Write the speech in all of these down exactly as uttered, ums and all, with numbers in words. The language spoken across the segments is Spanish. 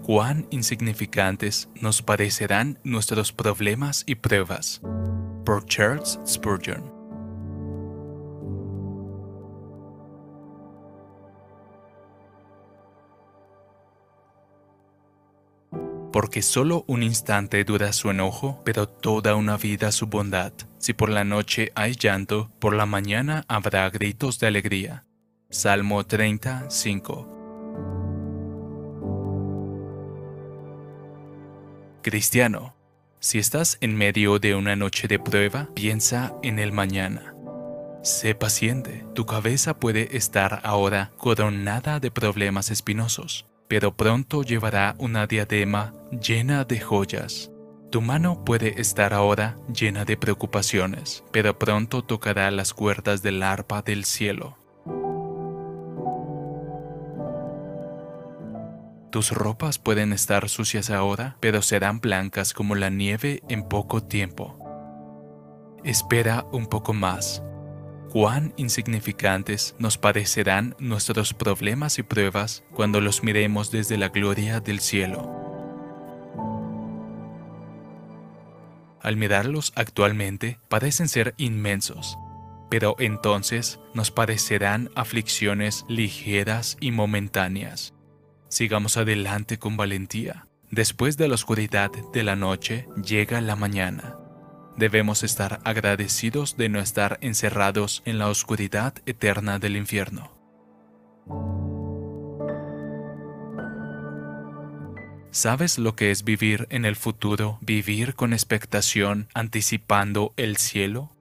cuán insignificantes nos parecerán nuestros problemas y pruebas. Por Charles Spurgeon. Porque solo un instante dura su enojo, pero toda una vida su bondad. Si por la noche hay llanto, por la mañana habrá gritos de alegría. Salmo treinta, cinco. Cristiano, si estás en medio de una noche de prueba, piensa en el mañana. Sé paciente, tu cabeza puede estar ahora coronada de problemas espinosos, pero pronto llevará una diadema llena de joyas. Tu mano puede estar ahora llena de preocupaciones, pero pronto tocará las cuerdas del arpa del cielo. Tus ropas pueden estar sucias ahora, pero serán blancas como la nieve en poco tiempo. Espera un poco más. Cuán insignificantes nos parecerán nuestros problemas y pruebas cuando los miremos desde la gloria del cielo. Al mirarlos actualmente, parecen ser inmensos, pero entonces nos parecerán aflicciones ligeras y momentáneas. Sigamos adelante con valentía. Después de la oscuridad de la noche, llega la mañana. Debemos estar agradecidos de no estar encerrados en la oscuridad eterna del infierno. ¿Sabes lo que es vivir en el futuro, vivir con expectación, anticipando el cielo?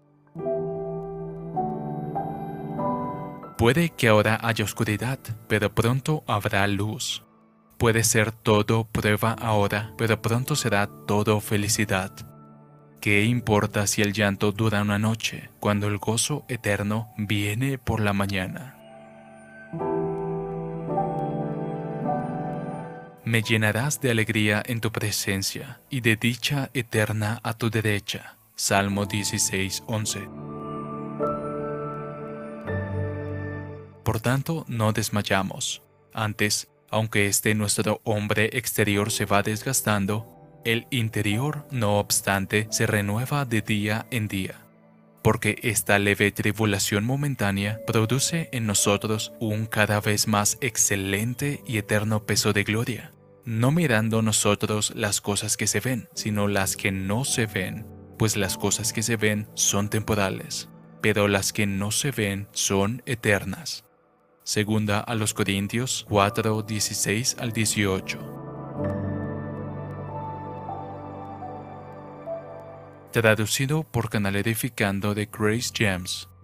Puede que ahora haya oscuridad, pero pronto habrá luz. Puede ser todo prueba ahora, pero pronto será todo felicidad. ¿Qué importa si el llanto dura una noche, cuando el gozo eterno viene por la mañana? Me llenarás de alegría en tu presencia y de dicha eterna a tu derecha. Salmo dieciséis, once. Por tanto, no desmayamos. Antes, aunque este nuestro hombre exterior se va desgastando, el interior, no obstante, se renueva de día en día, porque esta leve tribulación momentánea produce en nosotros un cada vez más excelente y eterno peso de gloria, no mirando nosotros las cosas que se ven, sino las que no se ven, pues las cosas que se ven son temporales, pero las que no se ven son eternas. Segunda a los Corintios cuatro, dieciséis al dieciocho. Traducido por Canal Edificando de Grace Gems.